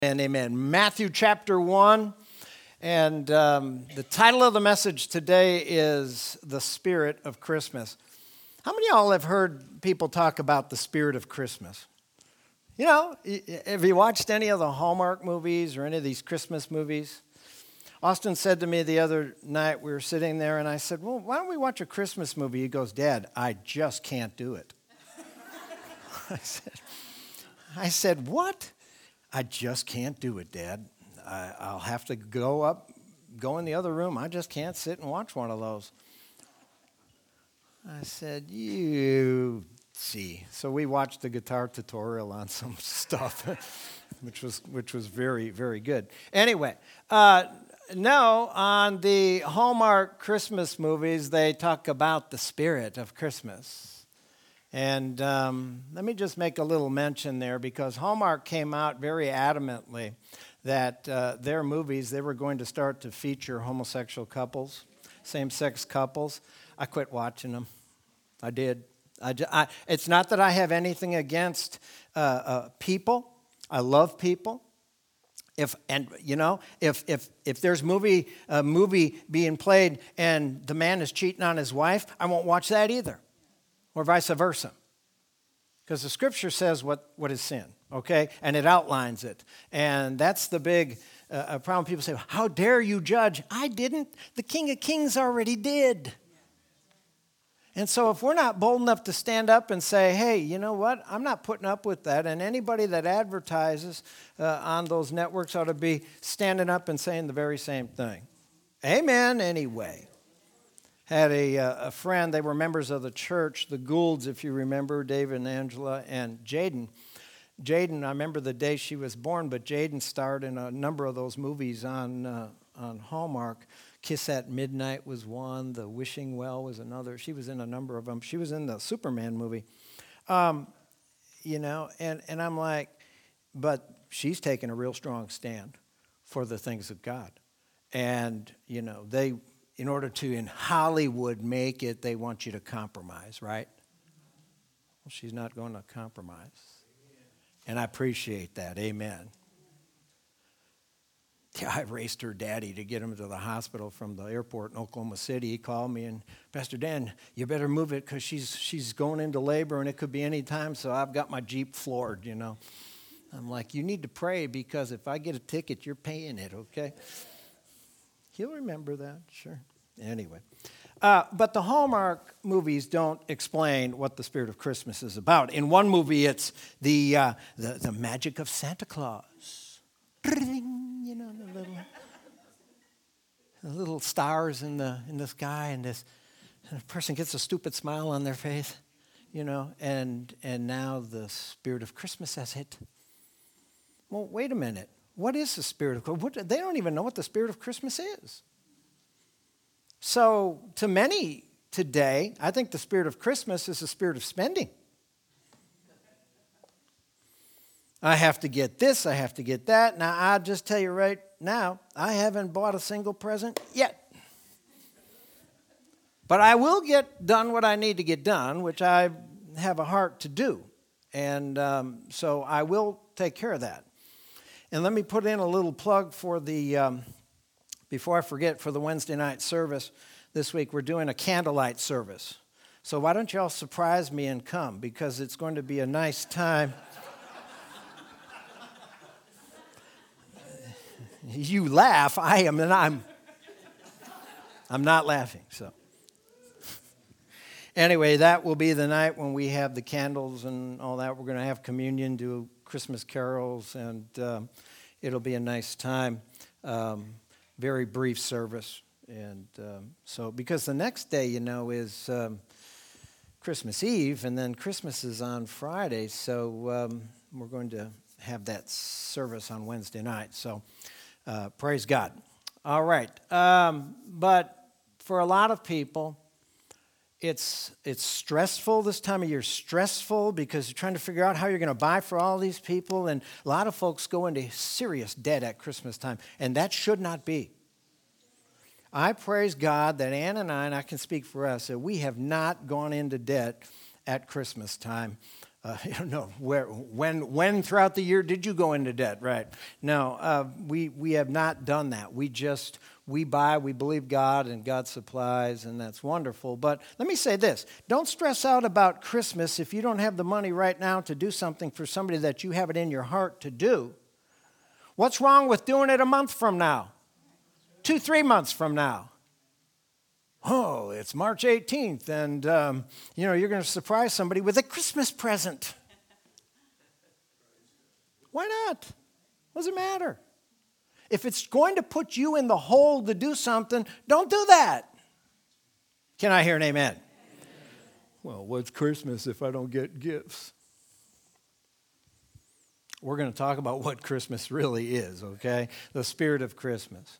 And amen. Matthew chapter 1. And the title of the message today is The Spirit of Christmas. How many of y'all have heard people talk about the spirit of Christmas? You know, have you watched any of the Hallmark movies or any of these Christmas movies? Austin said to me the other night, we were sitting there, and I said, well, why don't we watch a Christmas movie? He goes, Dad, I just can't do it. I said, what? I just can't do it, Dad. I'll have to go in the other room. I just can't sit and watch one of those. I said, you see. So we watched the guitar tutorial on some stuff, which was very, very good. Anyway, no, on the Hallmark Christmas movies, they talk about the spirit of Christmas. And let me just make a little mention there, because Hallmark came out very adamantly that their movies, they were going to start to feature homosexual couples, same-sex couples. I quit watching them. I did. It's not that I have anything against people. I love people. If there's a movie being played and the man is cheating on his wife, I won't watch that either. Or vice versa. Because the scripture says what is sin, okay? And it outlines it. And that's the big problem. People say, how dare you judge? I didn't. The King of Kings already did. And so if we're not bold enough to stand up and say, hey, you know what? I'm not putting up with that. And anybody that advertises on those networks ought to be standing up and saying the very same thing. Amen, anyway. Had a friend, they were members of the church, the Goulds, if you remember, David and Angela, and Jaden. Jaden, I remember the day she was born, but Jaden starred in a number of those movies on Hallmark. Kiss at Midnight was one, The Wishing Well was another. She was in a number of them. She was in the Superman movie. And I'm like, but she's taking a real strong stand for the things of God. And, in order to, in Hollywood, make it, they want you to compromise, right? Well, she's not going to compromise. And I appreciate that. Amen. Yeah, I raced her daddy to get him to the hospital from the airport in Oklahoma City. He called me and, Pastor Dan, you better move it because she's going into labor and it could be any time, so I've got my Jeep floored, I'm like, you need to pray because if I get a ticket, you're paying it, okay? He'll remember that, sure. Anyway. But the Hallmark movies don't explain what the spirit of Christmas is about. In one movie, it's the magic of Santa Claus. The little stars in the sky, and a person gets a stupid smile on their face, and now the spirit of Christmas has hit. Well, wait a minute. What is the spirit of Christmas? They don't even know what the spirit of Christmas is. So to many today, I think the spirit of Christmas is the spirit of spending. I have to get this, I have to get that. Now, I'll just tell you right now, I haven't bought a single present yet. But I will get done what I need to get done, which I have a heart to do. And so I will take care of that. And let me put in a little plug for before I forget, for the Wednesday night service this week. We're doing a candlelight service. So why don't y'all surprise me and come, because it's going to be a nice time. You laugh, I'm not laughing, so. Anyway, that will be the night when we have the candles and all that. We're going to have communion, do Christmas carols, and it'll be a nice time. Very brief service. And so, because the next day, is Christmas Eve, and then Christmas is on Friday, so we're going to have that service on Wednesday night. So, praise God. All right. But for a lot of people, it's stressful this time of year, stressful because you're trying to figure out how you're going to buy for all these people. And a lot of folks go into serious debt at Christmas time, and that should not be. I praise God that Ann and I can speak for us, that we have not gone into debt at Christmas time. You don't know when throughout the year did you go into debt, right? No, we have not done that. We buy, we believe God, and God supplies, and that's wonderful. But let me say this. Don't stress out about Christmas if you don't have the money right now to do something for somebody that you have it in your heart to do. What's wrong with doing it a month from now? 2-3 months from now? Oh, it's March 18th, and, you're going to surprise somebody with a Christmas present. Why not? What does it matter? If it's going to put you in the hole to do something, don't do that. Can I hear an amen? Amen. Well, what's Christmas if I don't get gifts? We're going to talk about what Christmas really is, okay? The spirit of Christmas.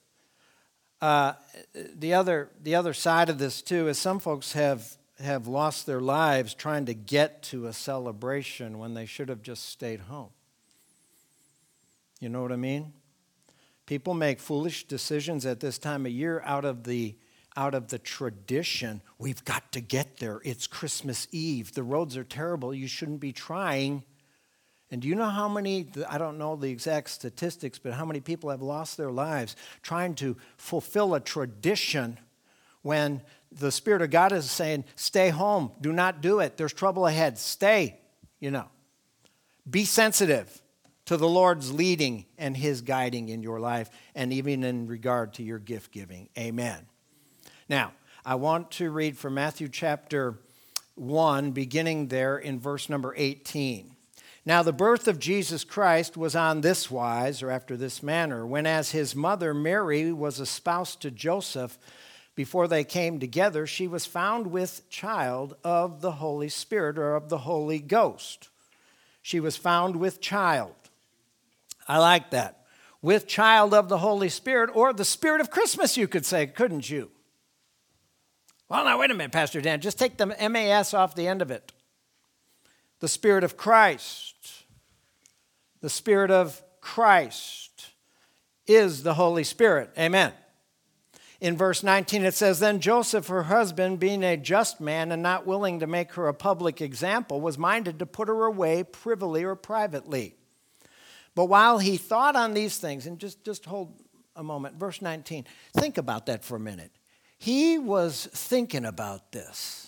The other side of this, too, is some folks have lost their lives trying to get to a celebration when they should have just stayed home. You know what I mean? People make foolish decisions at this time of year out of the tradition. We've got to get there. It's Christmas Eve. The roads are terrible. You shouldn't be trying. And do you know how many, I don't know the exact statistics, but how many people have lost their lives trying to fulfill a tradition when the Spirit of God is saying, stay home, do not do it, there's trouble ahead, stay, Be sensitive to the Lord's leading and His guiding in your life, and even in regard to your gift giving. Amen. Now, I want to read from Matthew chapter 1, beginning there in verse number 18. Now the birth of Jesus Christ was on this wise, or after this manner, when as his mother Mary was espoused to Joseph, before they came together, she was found with child of the Holy Spirit, or of the Holy Ghost. She was found with child. I like that. With child of the Holy Spirit, or the Spirit of Christmas, you could say, couldn't you? Well, now, wait a minute, Pastor Dan. Just take the MAS off the end of it. The Spirit of Christ. The Spirit of Christ is the Holy Spirit. Amen. In verse 19 it says, Then Joseph, her husband, being a just man and not willing to make her a public example, was minded to put her away privily or privately. But while he thought on these things, and just hold a moment, verse 19, think about that for a minute. He was thinking about this.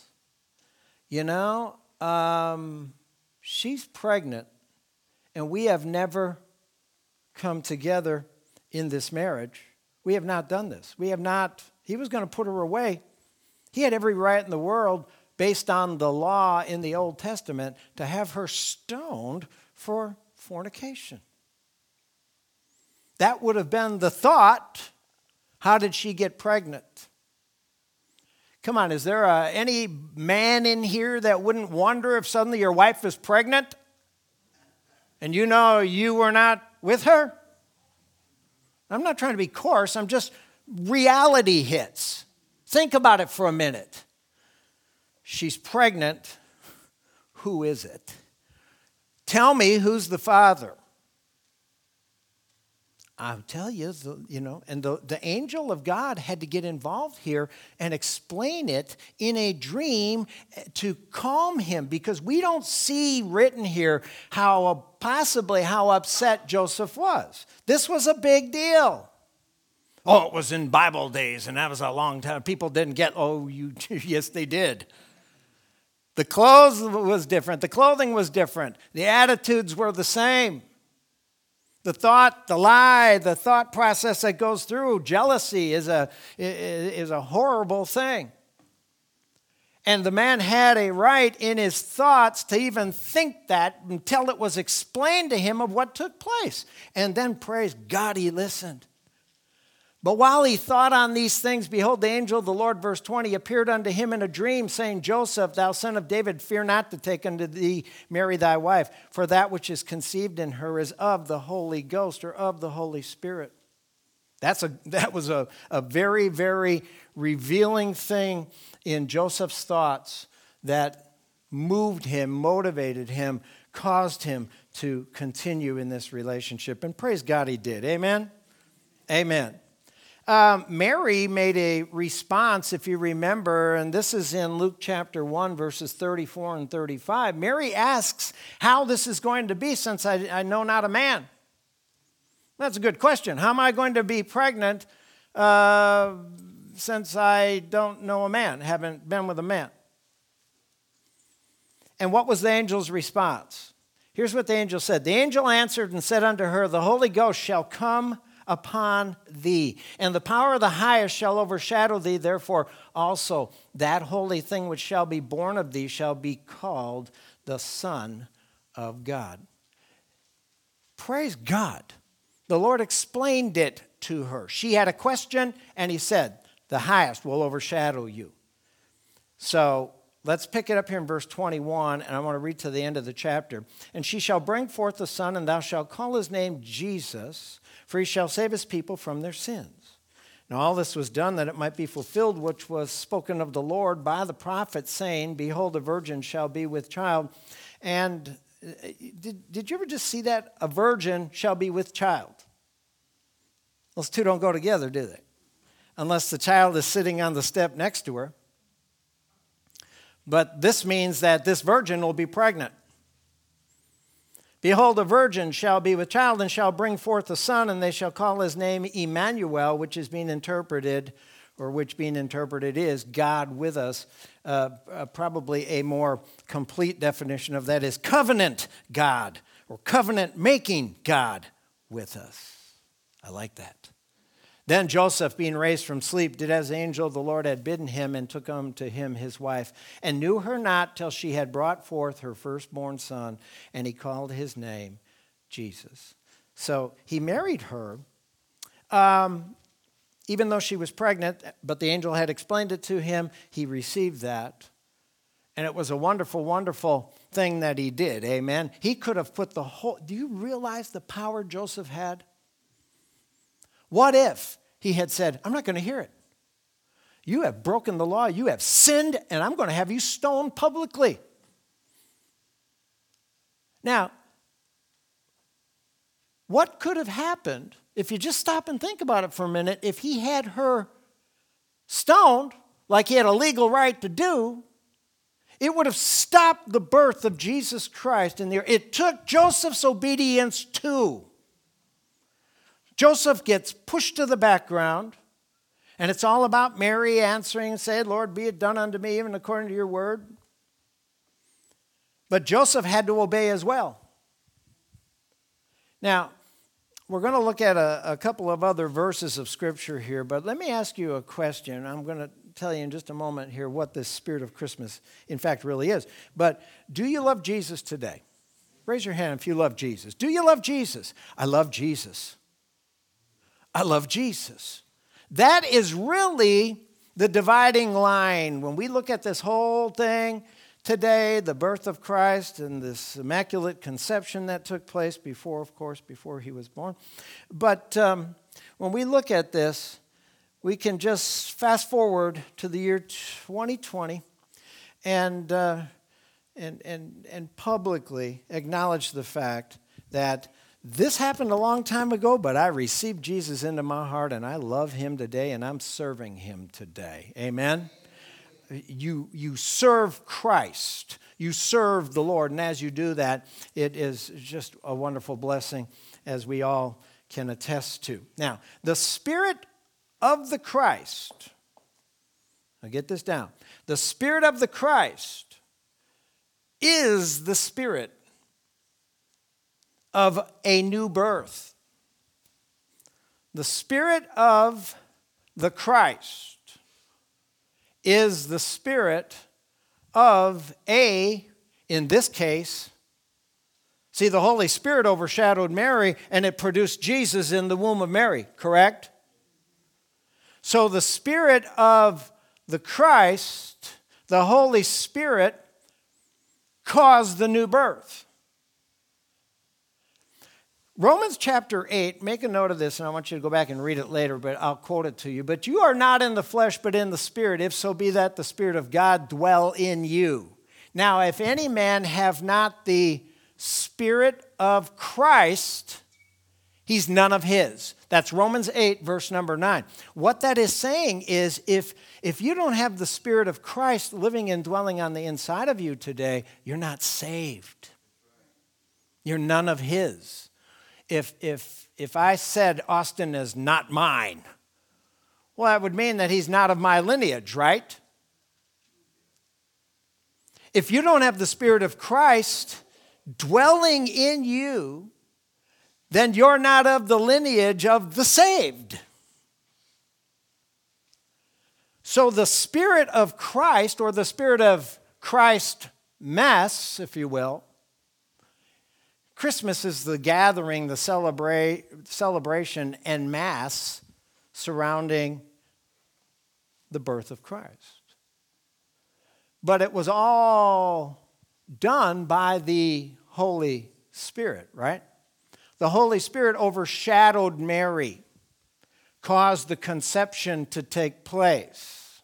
She's pregnant, and we have never come together in this marriage. We have not done this. He was going to put her away. He had every right in the world, based on the law in the Old Testament, to have her stoned for fornication. That would have been the thought. How did she get pregnant? Come on, is there any man in here that wouldn't wonder if suddenly your wife is pregnant and you were not with her? I'm not trying to be coarse. I'm just, reality hits. Think about it for a minute. She's pregnant. Who is it? Tell me who's the father. I'll tell you, and the angel of God had to get involved here and explain it in a dream to calm him, because we don't see written here how upset Joseph was. This was a big deal. Oh, it was in Bible days, and that was a long time. People didn't get, yes, they did. The clothes was different. The clothing was different. The attitudes were the same. The thought, the lie, the thought process that goes through, jealousy is a horrible thing. And the man had a right in his thoughts to even think that until it was explained to him of what took place. And then, praise God, he listened. But while he thought on these things, behold, the angel of the Lord, verse 20, appeared unto him in a dream, saying, Joseph, thou son of David, fear not to take unto thee Mary thy wife, for that which is conceived in her is of the Holy Ghost, or of the Holy Spirit. That was a very, very revealing thing in Joseph's thoughts that moved him, motivated him, caused him to continue in this relationship. And praise God he did. Amen? Amen. Mary made a response, if you remember, and this is in Luke chapter 1, verses 34 and 35. Mary asks how this is going to be since I know not a man. That's a good question. How am I going to be pregnant since I don't know a man, haven't been with a man? And what was the angel's response? Here's what the angel said. The angel answered and said unto her, the Holy Ghost shall come upon thee, and the power of the highest shall overshadow thee. Therefore also that holy thing which shall be born of thee shall be called the Son of God. Praise God. The Lord explained it to her. She had a question, and he said, the highest will overshadow you. So let's pick it up here in verse 21, and I want to read to the end of the chapter. And she shall bring forth a son, and thou shalt call his name Jesus, for he shall save his people from their sins. Now all this was done that it might be fulfilled, which was spoken of the Lord by the prophet, saying, behold, a virgin shall be with child. And did you ever just see that? A virgin shall be with child. Those two don't go together, do they? Unless the child is sitting on the step next to her. But this means that this virgin will be pregnant. Behold, a virgin shall be with child and shall bring forth a son, and they shall call his name Emmanuel, which is being interpreted, or which being interpreted is God with us. Probably a more complete definition of that is covenant God, or covenant-making God with us. I like that. Then Joseph, being raised from sleep, did as the angel of the Lord had bidden him, and took unto him his wife, and knew her not till she had brought forth her firstborn son, and he called his name Jesus. So he married her, even though she was pregnant, but the angel had explained it to him. He received that, and it was a wonderful, wonderful thing that he did. Amen. He could have put the whole, do you realize the power Joseph had? What if he had said, I'm not going to hear it. You have broken the law, you have sinned, and I'm going to have you stoned publicly. Now, what could have happened if you just stop and think about it for a minute, if he had her stoned like he had a legal right to do? It would have stopped the birth of Jesus Christ in the earth. It took Joseph's obedience too. Joseph gets pushed to the background, and it's all about Mary answering and saying, Lord, be it done unto me, even according to your word. But Joseph had to obey as well. Now, we're going to look at a couple of other verses of Scripture here, but let me ask you a question. I'm going to tell you in just a moment here what this spirit of Christmas, in fact, really is. But do you love Jesus today? Raise your hand if you love Jesus. Do you love Jesus? I love Jesus. I love Jesus. That is really the dividing line. When we look at this whole thing today, the birth of Christ and this immaculate conception that took place before, of course, before he was born. But when we look at this, we can just fast forward to the year 2020 and publicly acknowledge the fact that this happened a long time ago, but I received Jesus into my heart, and I love him today, and I'm serving him today. Amen? You serve Christ. You serve the Lord, and as you do that, it is just a wonderful blessing, as we all can attest to. Now, the Spirit of the Christ, now get this down, the Spirit of the Christ is the Spirit of a new birth. The Spirit of the Christ is the Spirit of in this case, see, the Holy Spirit overshadowed Mary and it produced Jesus in the womb of Mary, correct? So the Spirit of the Christ, the Holy Spirit, caused the new birth. Romans chapter 8, make a note of this, and I want you to go back and read it later, but I'll quote it to you. But you are not in the flesh, but in the Spirit, if so be that the Spirit of God dwell in you. Now, if any man have not the Spirit of Christ, He's none of his. That's Romans 8, verse number 9. What that is saying is if you don't have the Spirit of Christ living and dwelling on the inside of you today, you're not saved. You're none of his. If I said Austin is not mine, well, that would mean that he's not of my lineage, right? If you don't have the Spirit of Christ dwelling in you, then you're not of the lineage of the saved. So the Spirit of Christ, or the Spirit of Christ Mass, if you will, Christmas is the gathering, the celebration and Mass surrounding the birth of Christ. But it was all done by the Holy Spirit, right? The Holy Spirit overshadowed Mary, caused the conception to take place.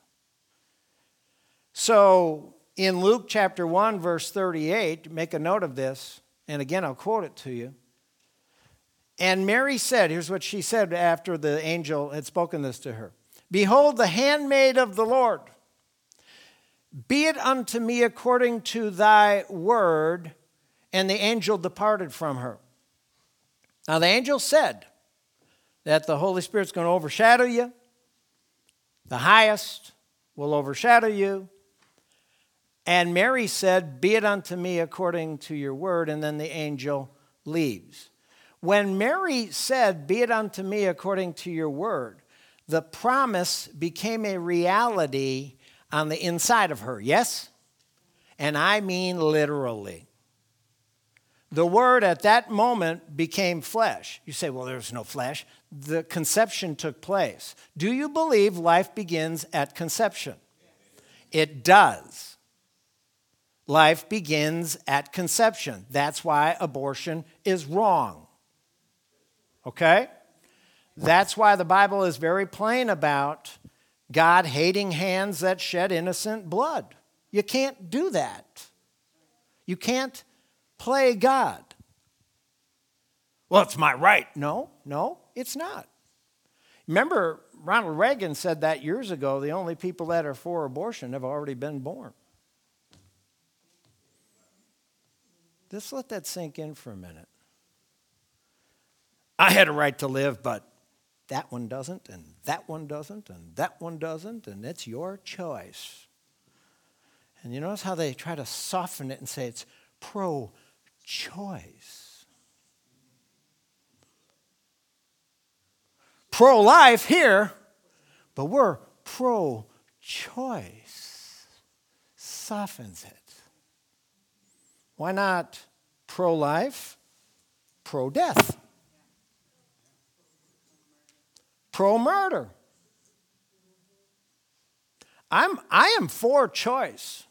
So in Luke chapter 1, verse 38, make a note of this, and again I'll quote it to you. And Mary said, here's what she said after the angel had spoken this to her. Behold, the handmaid of the Lord. Be it unto me according to thy word. And the angel departed from her. Now the angel said that the Holy Spirit's going to overshadow you. The highest will overshadow you. And Mary said, be it unto me according to your word. And then the angel leaves. When Mary said, be it unto me according to your word, the promise became a reality on the inside of her, yes? And I mean literally. The Word at that moment became flesh. You say, well, there's no flesh. The conception took place. Do you believe life begins at conception? It does. Life begins at conception. That's why abortion is wrong. Okay? That's why the Bible is very plain about God hating hands that shed innocent blood. You can't do that. You can't play God. Well, it's my right. No, it's not. Remember, Ronald Reagan said that years ago, the only people that are for abortion have already been born. Just let that sink in for a minute. I had a right to live, but that one doesn't, and that one doesn't, and that one doesn't, and it's your choice. And you notice how they try to soften it and say it's pro-choice. Pro-life here, but we're pro-choice. Softens it. Why not pro-life, pro-death? Pro-murder. I am for choice.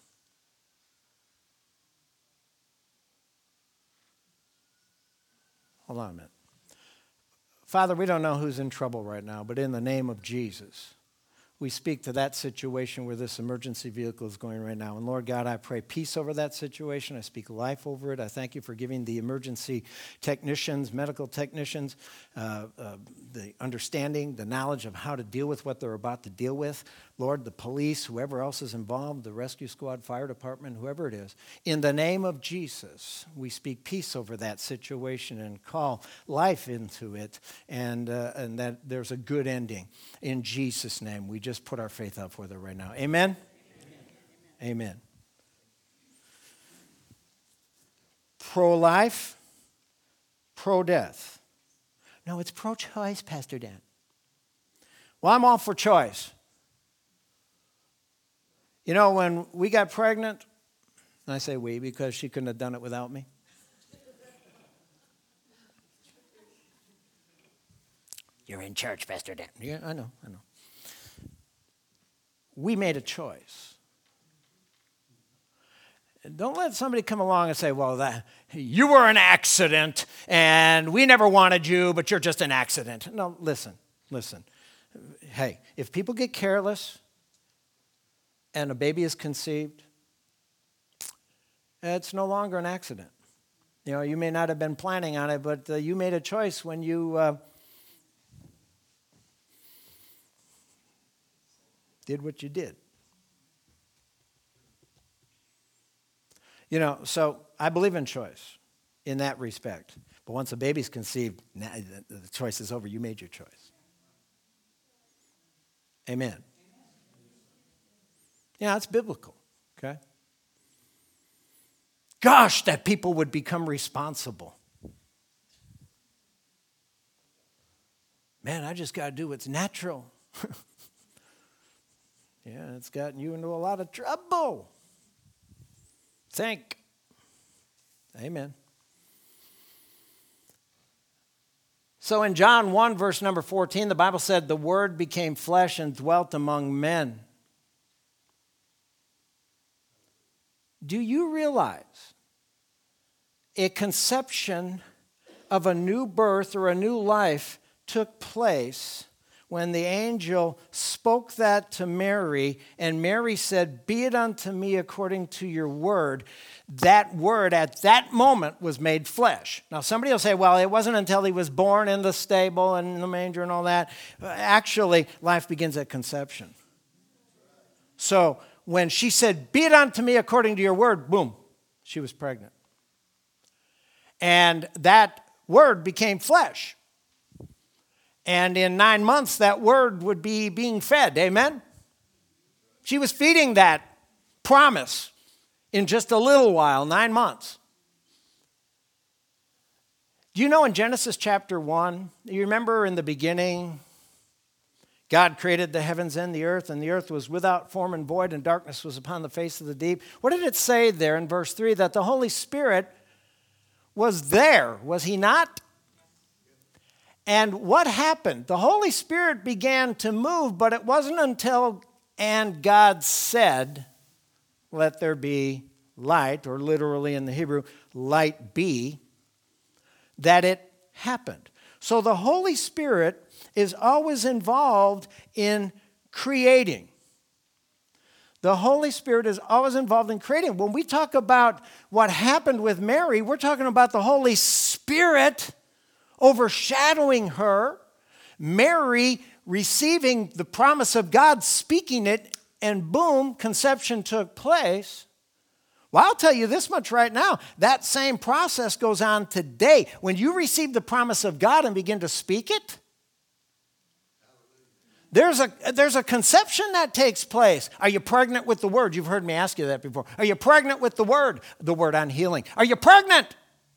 Hold on a minute. Father, we don't know who's in trouble right now, but in the name of Jesus, we speak to that situation where this emergency vehicle is going right now. And Lord God, I pray peace over that situation. I speak life over it. I thank you for giving the emergency technicians, medical technicians, the understanding, the knowledge of how to deal with what they're about to deal with. Lord, the police, whoever else is involved, the rescue squad, fire department, whoever it is. In the name of Jesus, we speak peace over that situation and call life into it, and that there's a good ending. In Jesus' name, we just put our faith up for it right now. Amen? Amen. Amen. Pro-life, pro-death. No, it's pro-choice, Pastor Dan. Well, I'm all for choice. You know, when we got pregnant, and I say we because she couldn't have done it without me. You're in church, Pastor Dan. Yeah, I know. We made a choice. Don't let somebody come along and say, well, you were an accident, and we never wanted you, but you're just an accident. No, listen. Hey, if people get careless and a baby is conceived, it's no longer an accident. You know, you may not have been planning on it, but you made a choice when you did what you did. You know, so I believe in choice in that respect. But once a baby's conceived, the choice is over. You made your choice. Amen. Yeah, it's biblical, okay? Gosh, that people would become responsible. Man, I just got to do what's natural. Yeah, it's gotten you into a lot of trouble. Think. Amen. So in John 1, verse number 14, the Bible said, the Word became flesh and dwelt among men. Do you realize a conception of a new birth or a new life took place when the angel spoke that to Mary, and Mary said, be it unto me according to your word? That word at that moment was made flesh. Now somebody will say, well, it wasn't until he was born in the stable and in the manger and all that. Actually, life begins at conception. So when she said, be it unto me according to your word, boom, she was pregnant. And that word became flesh. And in 9 months, that word would be being fed. Amen? She was feeding that promise in just a little while, 9 months. Do you know in Genesis chapter 1, you remember in the beginning, God created the heavens and the earth was without form and void, and darkness was upon the face of the deep. What did it say there in verse 3? That the Holy Spirit was there, was he not? And what happened? The Holy Spirit began to move, but it wasn't until and God said, let there be light, or literally in the Hebrew, light be, that it happened. So the Holy Spirit is always involved in creating. The Holy Spirit is always involved in creating. When we talk about what happened with Mary, we're talking about the Holy Spirit overshadowing her, Mary receiving the promise of God, speaking it, and boom, conception took place. Well, I'll tell you this much right now. That same process goes on today. When you receive the promise of God and begin to speak it, there's a conception that takes place. Are you pregnant with the word? You've heard me ask you that before. Are you pregnant with the word on healing? Are you pregnant?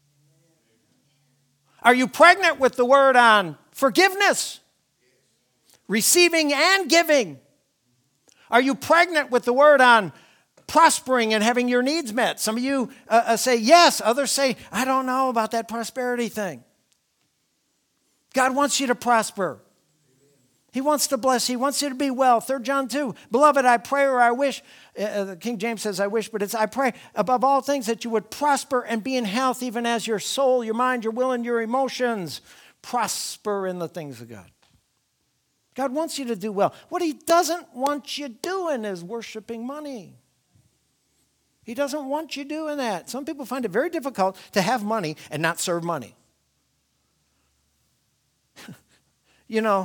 Are you pregnant with the word on forgiveness, receiving and giving? Are you pregnant with the word on prospering and having your needs met? Some of you say yes. Others say, I don't know about that prosperity thing. God wants you to prosper. He wants to bless. He wants you to be well. 3 John 2, beloved, I pray or I wish. King James says I wish, but it's I pray above all things that you would prosper and be in health, even as your soul, your mind, your will, and your emotions prosper in the things of God. God wants you to do well. What he doesn't want you doing is worshiping money. He doesn't want you doing that. Some people find it very difficult to have money and not serve money. You know,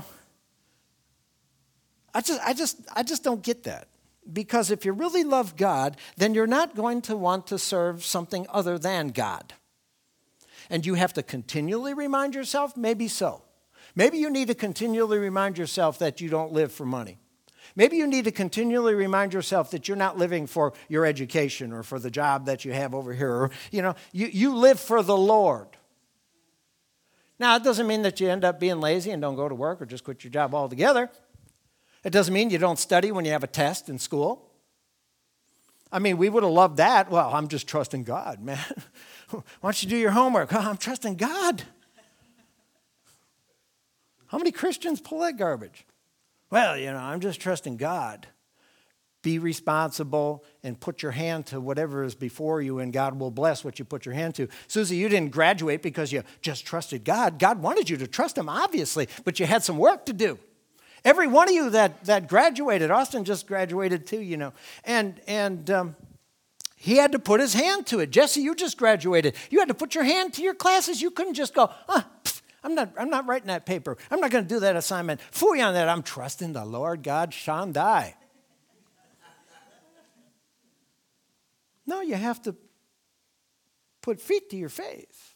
I just don't get that. Because if you really love God, then you're not going to want to serve something other than God. And you have to continually remind yourself, maybe so. Maybe you need to continually remind yourself that you don't live for money. Maybe you need to continually remind yourself that you're not living for your education or for the job that you have over here. Or, you live for the Lord. Now, it doesn't mean that you end up being lazy and don't go to work or just quit your job altogether. It doesn't mean you don't study when you have a test in school. I mean, we would have loved that. Well, I'm just trusting God, man. Why don't you do your homework? Oh, I'm trusting God. How many Christians pull that garbage? Well, I'm just trusting God. Be responsible and put your hand to whatever is before you, and God will bless what you put your hand to. Susie, you didn't graduate because you just trusted God. God wanted you to trust him, obviously, but you had some work to do. Every one of you that graduated, Austin just graduated too, and He had to put his hand to it. Jesse, you just graduated. You had to put your hand to your classes. You couldn't just go, I'm not writing that paper. I'm not going to do that assignment. Phooey on that. I'm trusting the Lord God Shandai. No, you have to put feet to your faith.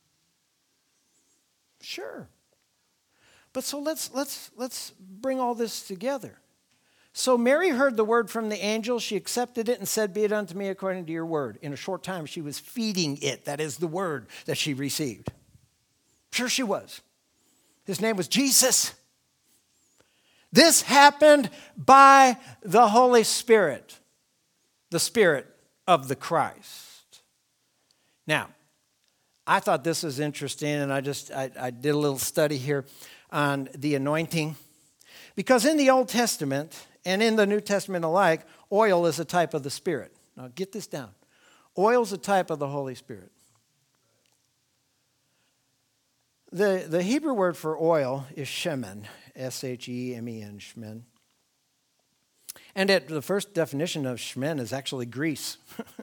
Sure. But so let's bring all this together. So Mary heard the word from the angel. She accepted it and said, be it unto me according to your word. In a short time, she was feeding it. That is the word that she received. Sure she was. His name was Jesus. This happened by the Holy Spirit, the Spirit of the Christ. Now, I thought this was interesting, and I did a little study here on the anointing. Because in the Old Testament and in the New Testament alike, oil is a type of the Spirit. Now get this down. Oil is a type of the Holy Spirit. The Hebrew word for oil is shemen, S-H-E-M-E-N, shemen. And the first definition of shemen is actually grease.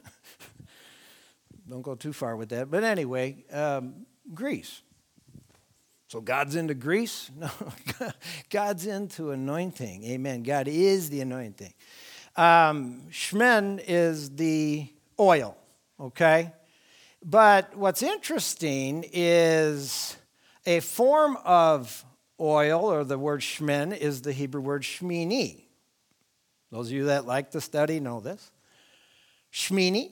Don't go too far with that. But anyway, grease. So God's into grease? No, God's into anointing. Amen. God is the anointing. Shemen is the oil, okay? But what's interesting is a form of oil, or the word shemen, is the Hebrew word shmini. Those of you that like to study know this. Shmini,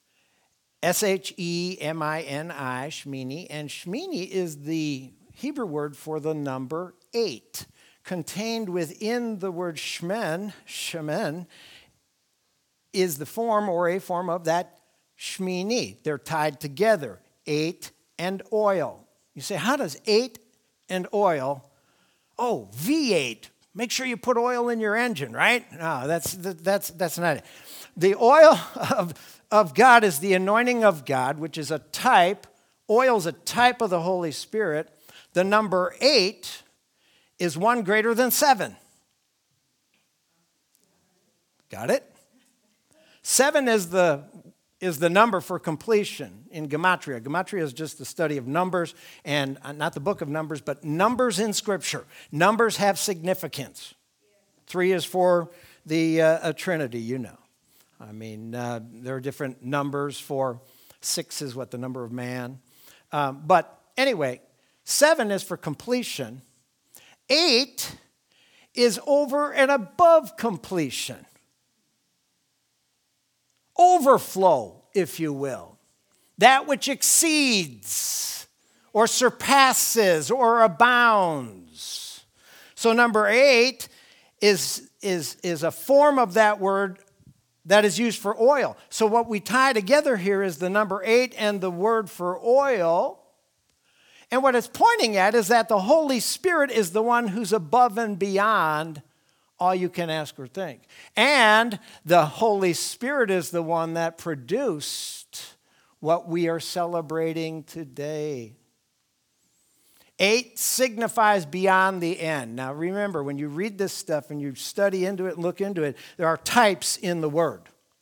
S-H-E-M-I-N-I, shmini. And shmini is the Hebrew word for the number 8. Contained within the word shemen, is the form or a form of that shmini. They're tied together, 8 and oil. You say, how does 8 and oil? Oh, V8. Make sure you put oil in your engine, right? No, that's not it. The oil of God is the anointing of God, which is a type. Oil is a type of the Holy Spirit. The number 8 is 1 greater than 7. Got it? 7 is the number for completion in Gematria. Gematria is just the study of numbers, and not the book of Numbers, but numbers in Scripture. Numbers have significance. 3 is for the Trinity, you know. I mean, there are different numbers for 6 is what the number of man. But anyway, 7 is for completion. 8 is over and above completion. Overflow, if you will. That which exceeds or surpasses or abounds. So number 8 is a form of that word that is used for oil. So what we tie together here is the number 8 and the word for oil. And what it's pointing at is that the Holy Spirit is the one who's above and beyond all you can ask or think. And the Holy Spirit is the one that produced what we are celebrating today. 8 signifies beyond the end. Now remember, when you read this stuff and you study into it and look into it, there are types in the word.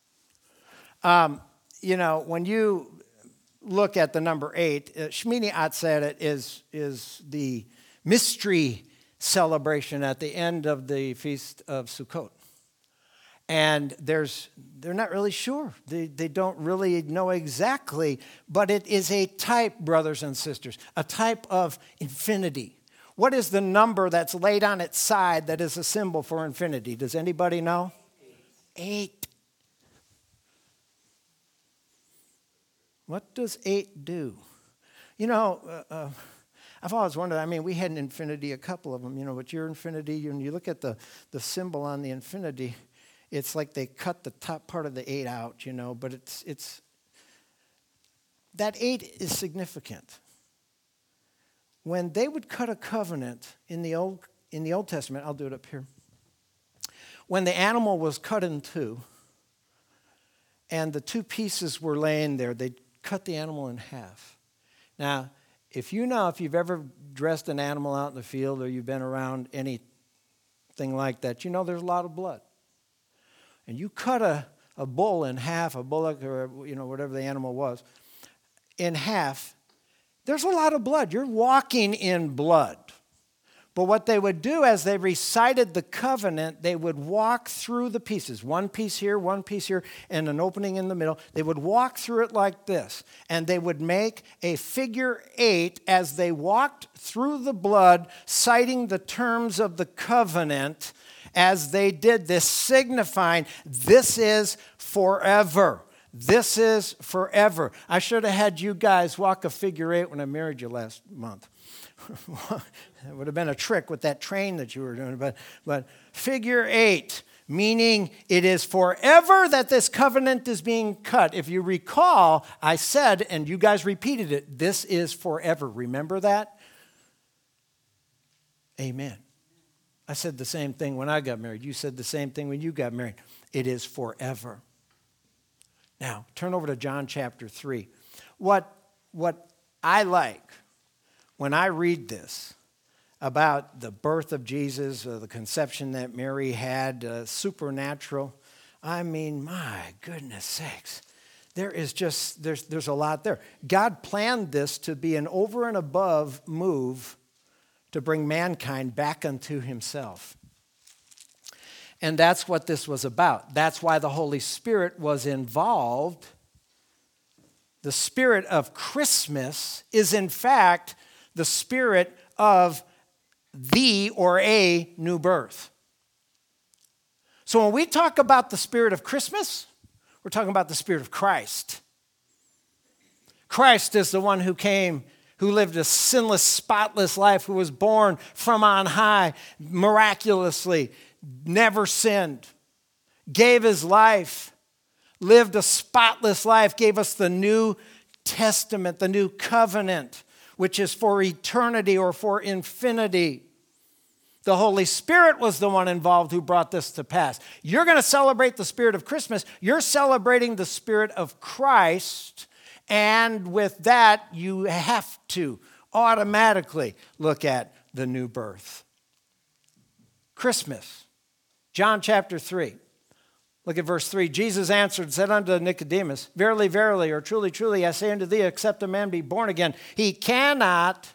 When you look at the number 8, Shmini Atzeret is the mystery celebration at the end of the Feast of Sukkot. And they're not really sure. They don't really know exactly, but it is a type, brothers and sisters, a type of infinity. What is the number that's laid on its side that is a symbol for infinity? Does anybody know? 8. What does 8 do? I've always wondered, we had an infinity, a couple of them, but your infinity, when you look at the symbol on the infinity, it's like they cut the top part of the 8 out, but it's that 8 is significant. When they would cut a covenant in the Old Testament, I'll do it up here. When the animal was cut in two and the 2 pieces were laying there, they'd cut the animal in half. Now, if you've ever dressed an animal out in the field or you've been around anything like that, there's a lot of blood. And you cut a a bull in half, a bullock or whatever the animal was, in half, there's a lot of blood. You're walking in blood. But what they would do as they recited the covenant, they would walk through the pieces, one piece here, and an opening in the middle. They would walk through it like this, and they would make a figure 8 as they walked through the blood, citing the terms of the covenant as they did this, signifying this is forever. This is forever. I should have had you guys walk a figure 8 when I married you last month. It would have been a trick with that train that you were doing. But figure 8, meaning it is forever that this covenant is being cut. If you recall, I said, and you guys repeated it, this is forever. Remember that? Amen. I said the same thing when I got married. You said the same thing when you got married. It is forever. Now, turn over to John chapter 3. What I like when I read this about the birth of Jesus, the conception that Mary had, supernatural, I mean, my goodness sakes, there's a lot there. God planned this to be an over and above move to bring mankind back unto himself. And that's what this was about. That's why the Holy Spirit was involved. The spirit of Christmas is, in fact, the spirit of the or a new birth. So when we talk about the spirit of Christmas, we're talking about the spirit of Christ. Christ is the one who came, who lived a sinless, spotless life, who was born from on high, miraculously, never sinned, gave his life, lived a spotless life, gave us the New Testament, the new covenant, which is for eternity or for infinity. The Holy Spirit was the one involved who brought this to pass. You're going to celebrate the spirit of Christmas. You're celebrating the spirit of Christ. And with that, you have to automatically look at the new birth. Christmas. John chapter 3. Look at verse 3. Jesus answered and said unto Nicodemus, Verily, verily, or truly, truly, I say unto thee, except a man be born again, he cannot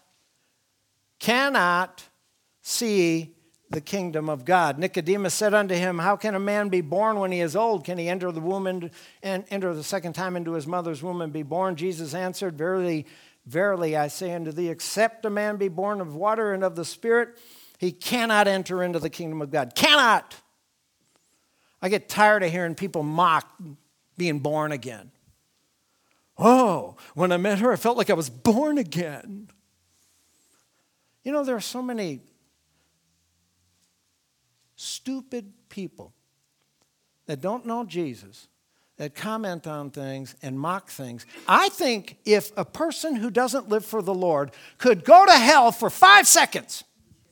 see the kingdom of God. Nicodemus said unto him, How can a man be born when he is old? Can he enter the womb and enter the second time into his mother's womb and be born? Jesus answered, Verily, verily, I say unto thee, except a man be born of water and of the Spirit, he cannot enter into the kingdom of God. Cannot. I get tired of hearing people mock being born again. Oh, when I met her, I felt like I was born again. You know, there are so many stupid people that don't know Jesus, that comment on things and mock things. I think if a person who doesn't live for the Lord could go to hell for 5 seconds,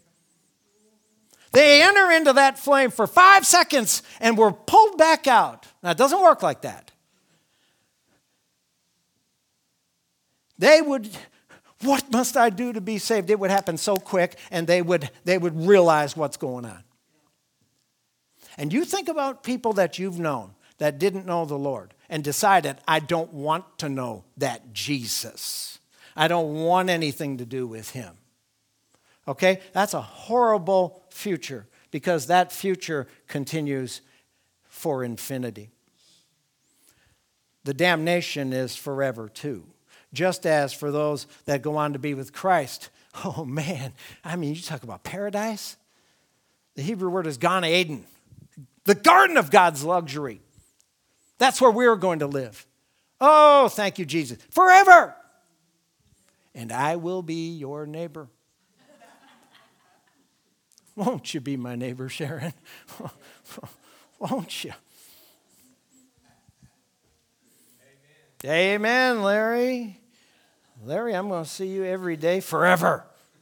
they enter into that flame for 5 seconds and were pulled back out. Now, it doesn't work like that. They would, what must I do to be saved? It would happen so quick, and they would realize what's going on. And you think about people that you've known that didn't know the Lord and decided, I don't want to know that Jesus. I don't want anything to do with him. Okay? That's a horrible future because that future continues for infinity. The damnation is forever too. Just as for those that go on to be with Christ. Oh man, I mean, you talk about paradise. The Hebrew word is Gan Eden. The garden of God's luxury. That's where we're going to live. Oh, thank you, Jesus. Forever. And I will be your neighbor. Won't you be my neighbor, Sharon? Won't you? Amen, Larry. Larry, I'm going to see you every day forever.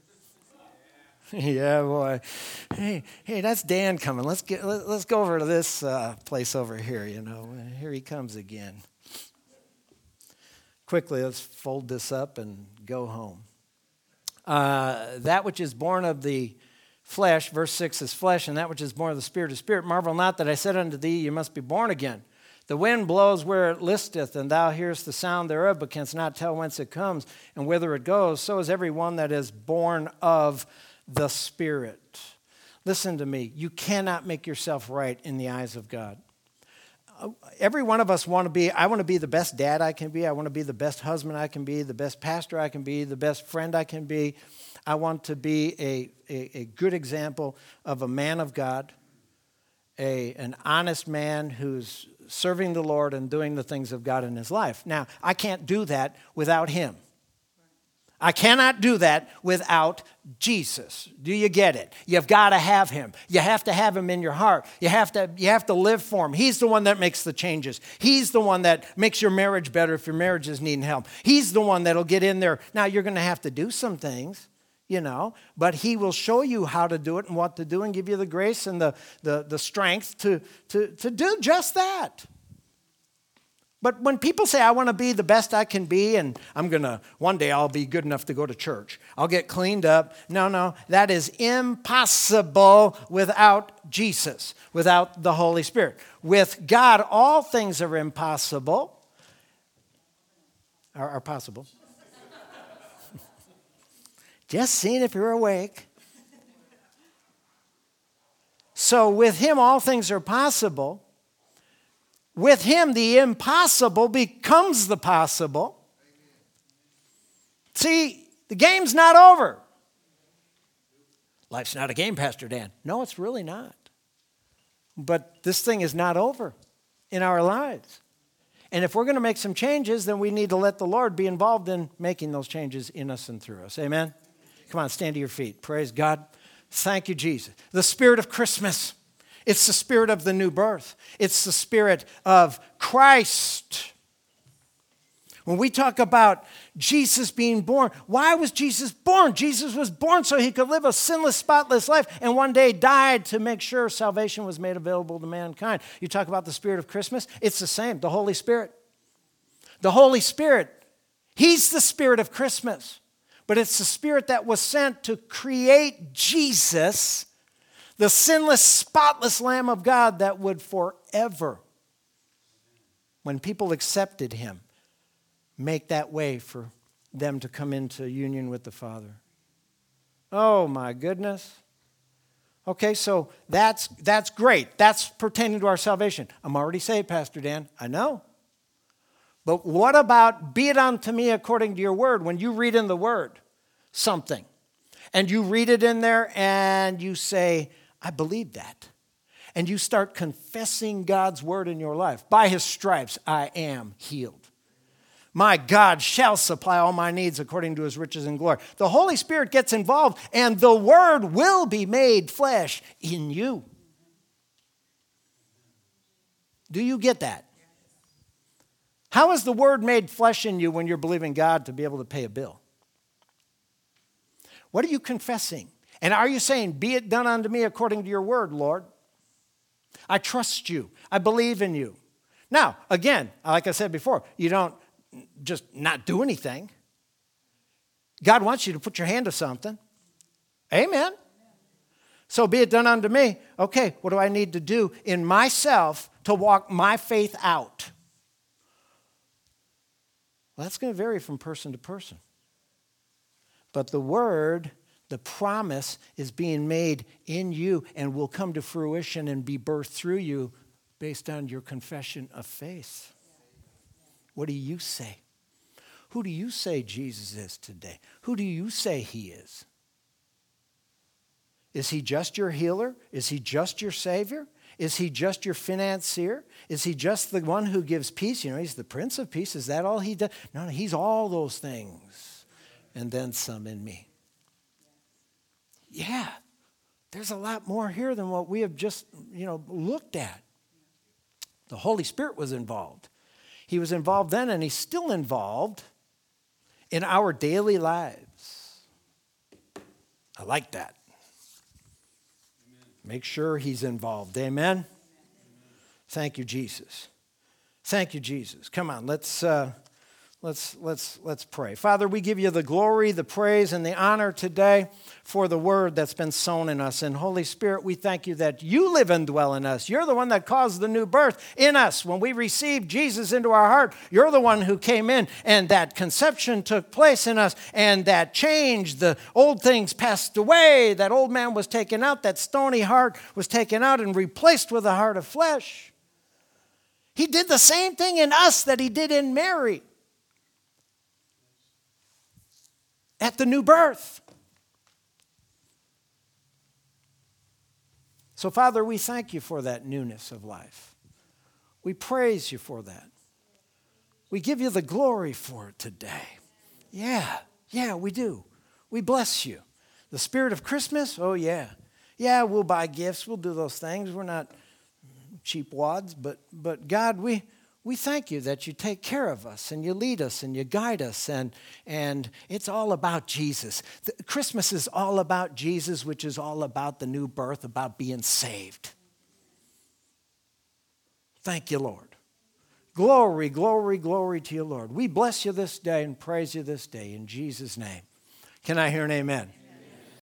Yeah, boy. Hey, that's Dan coming. Let's go over to this place over here, you know. Here he comes again. Quickly, let's fold this up and go home. That which is born of the flesh, verse 6 is flesh, and that which is born of the Spirit is spirit. Marvel not that I said unto thee, you must be born again. The wind blows where it listeth, and thou hearest the sound thereof, but canst not tell whence it comes and whither it goes. So is every one that is born of the Spirit. Listen to me. You cannot make yourself right in the eyes of God. Every one of us want to be the best dad I can be. I want to be the best husband I can be, the best pastor I can be, the best friend I can be. I want to be a good example of a man of God, an honest man who's serving the Lord and doing the things of God in his life. Now, I can't do that without him. I cannot do that without Jesus. Do you get it? You've got to have him. You have to have him in your heart. You have to live for him. He's the one that makes the changes. He's the one that makes your marriage better if your marriage is needing help. He's the one that'll get in there. Now, you're going to have to do some things, but he will show you how to do it and what to do and give you the grace and the strength to do just that. But when people say, I want to be the best I can be, and one day I'll be good enough to go to church. I'll get cleaned up. No, that is impossible without Jesus, without the Holy Spirit. With God, all things are impossible, are possible. Just seeing if you're awake. So with him, all things are possible. With him, the impossible becomes the possible. See, the game's not over. Life's not a game, Pastor Dan. No, it's really not. But this thing is not over in our lives. And if we're going to make some changes, then we need to let the Lord be involved in making those changes in us and through us. Amen? Come on, stand to your feet. Praise God. Thank you, Jesus. The spirit of Christmas. It's the spirit of the new birth. It's the spirit of Christ. When we talk about Jesus being born, why was Jesus born? Jesus was born so he could live a sinless, spotless life and one day died to make sure salvation was made available to mankind. You talk about the spirit of Christmas, it's the same, the Holy Spirit. The Holy Spirit, he's the spirit of Christmas, but it's the spirit that was sent to create Jesus, the sinless, spotless Lamb of God that would forever, when people accepted him, make that way for them to come into union with the Father. Oh, my goodness. Okay, so that's great. That's pertaining to our salvation. I'm already saved, Pastor Dan. I know. But what about, be it unto me according to your word? When you read in the word something, and you read it in there, and you say, I believe that. And you start confessing God's word in your life. By his stripes, I am healed. My God shall supply all my needs according to his riches and glory. The Holy Spirit gets involved, and the word will be made flesh in you. Do you get that? How is the word made flesh in you when you're believing God to be able to pay a bill? What are you confessing? And are you saying, be it done unto me according to your word, Lord? I trust you. I believe in you. Now, again, like I said before, you don't just not do anything. God wants you to put your hand to something. Amen. So be it done unto me. Okay, what do I need to do in myself to walk my faith out? Well, that's going to vary from person to person. But the word, the promise is being made in you and will come to fruition and be birthed through you based on your confession of faith. What do you say? Who do you say Jesus is today? Who do you say he is? Is he just your healer? Is he just your savior? Is he just your financier? Is he just the one who gives peace? He's the Prince of Peace. Is that all he does? No, he's all those things and then some in me. Yeah, there's a lot more here than what we have just, looked at. The Holy Spirit was involved. He was involved then, and he's still involved in our daily lives. I like that. Amen. Make sure he's involved. Amen? Amen? Thank you, Jesus. Thank you, Jesus. Come on, let's Let's pray. Father, we give you the glory, the praise, and the honor today for the word that's been sown in us. And Holy Spirit, we thank you that you live and dwell in us. You're the one that caused the new birth in us. When we received Jesus into our heart, you're the one who came in, and that conception took place in us, and that changed. The old things passed away. That old man was taken out. That stony heart was taken out and replaced with a heart of flesh. He did the same thing in us that he did in Mary at the new birth. So, Father, we thank you for that newness of life. We praise you for that. We give you the glory for it today. Yeah, we do. We bless you. The spirit of Christmas, oh yeah. Yeah, we'll buy gifts, we'll do those things. We're not cheap wads, but God, we thank you that you take care of us and you lead us and you guide us, and it's all about Jesus. Christmas is all about Jesus, which is all about the new birth, about being saved. Thank you, Lord. Glory, glory, glory to you, Lord. We bless you this day and praise you this day in Jesus' name. Can I hear an amen?